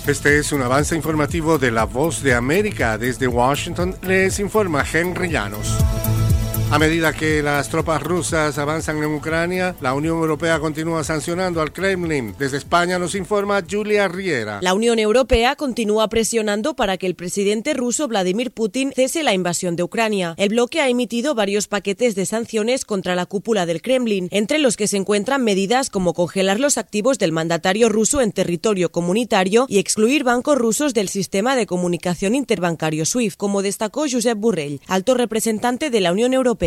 Este es un avance informativo de La Voz de América. Desde Washington les informa Henry Llanos. A medida que las tropas rusas avanzan en Ucrania, la Unión Europea continúa sancionando al Kremlin. Desde España nos informa Julia Riera. La Unión Europea continúa presionando para que el presidente ruso Vladimir Putin cese la invasión de Ucrania. El bloque ha emitido varios paquetes de sanciones contra la cúpula del Kremlin, entre los que se encuentran medidas como congelar los activos del mandatario ruso en territorio comunitario y excluir bancos rusos del sistema de comunicación interbancario SWIFT, como destacó Josep Borrell, alto representante de la Unión Europea.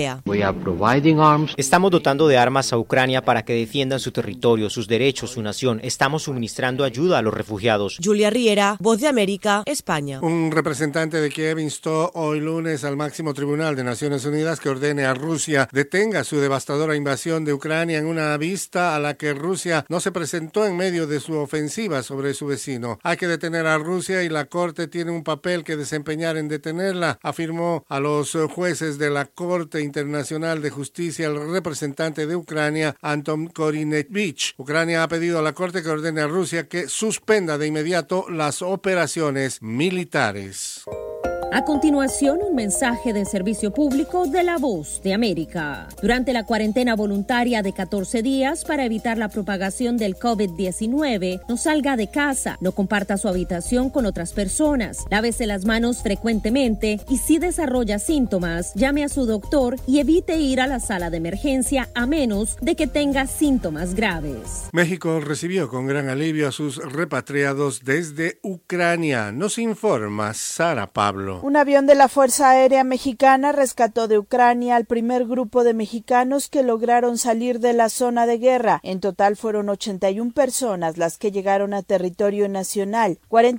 Estamos dotando de armas a Ucrania para que defiendan su territorio, sus derechos, su nación. Estamos suministrando ayuda a los refugiados. Julia Riera, Voz de América, España. Un representante de Kiev instó hoy lunes al máximo tribunal de Naciones Unidas que ordene a Rusia detenga su devastadora invasión de Ucrania en una vista a la que Rusia no se presentó en medio de su ofensiva sobre su vecino. Hay que detener a Rusia y la Corte tiene un papel que desempeñar en detenerla, afirmó a los jueces de la Corte Internacional de Justicia el representante de Ucrania, Anton Korinevich. Ucrania ha pedido a la Corte que ordene a Rusia que suspenda de inmediato las operaciones militares. A continuación, un mensaje de servicio público de La Voz de América. Durante la cuarentena voluntaria de 14 días para evitar la propagación del COVID-19, no salga de casa, no comparta su habitación con otras personas, lávese las manos frecuentemente y si desarrolla síntomas, llame a su doctor y evite ir a la sala de emergencia a menos de que tenga síntomas graves. México recibió con gran alivio a sus repatriados desde Ucrania. Nos informa Sara Pablo. Un avión de la Fuerza Aérea Mexicana rescató de Ucrania al primer grupo de mexicanos que lograron salir de la zona de guerra. En total fueron 81 personas las que llegaron a territorio nacional,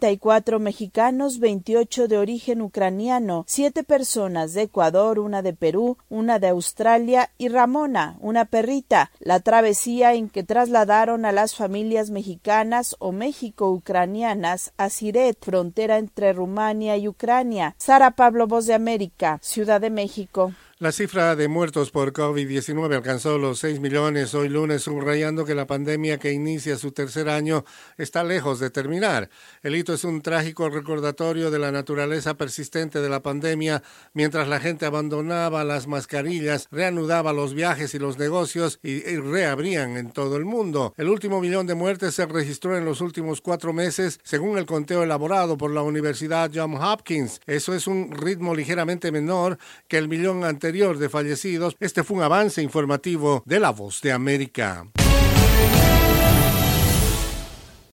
44 mexicanos, 28 de origen ucraniano, 7 personas de Ecuador, una de Perú, una de Australia y Ramona, una perrita. La travesía en que trasladaron a las familias mexicanas o México-ucranianas a Siret, frontera entre Rumania y Ucrania. Sara Pablo, Voz de América, Ciudad de México. La cifra de muertos por COVID-19 alcanzó los 6 millones hoy lunes, subrayando que la pandemia que inicia su tercer año está lejos de terminar. El hito es un trágico recordatorio de la naturaleza persistente de la pandemia, mientras la gente abandonaba las mascarillas, reanudaba los viajes y los negocios y reabrían en todo el mundo. El último millón de muertes se registró en los últimos 4 meses, según el conteo elaborado por la Universidad Johns Hopkins. Eso es un ritmo ligeramente menor que el millón anterior de fallecidos. Este fue un avance informativo de La Voz de América.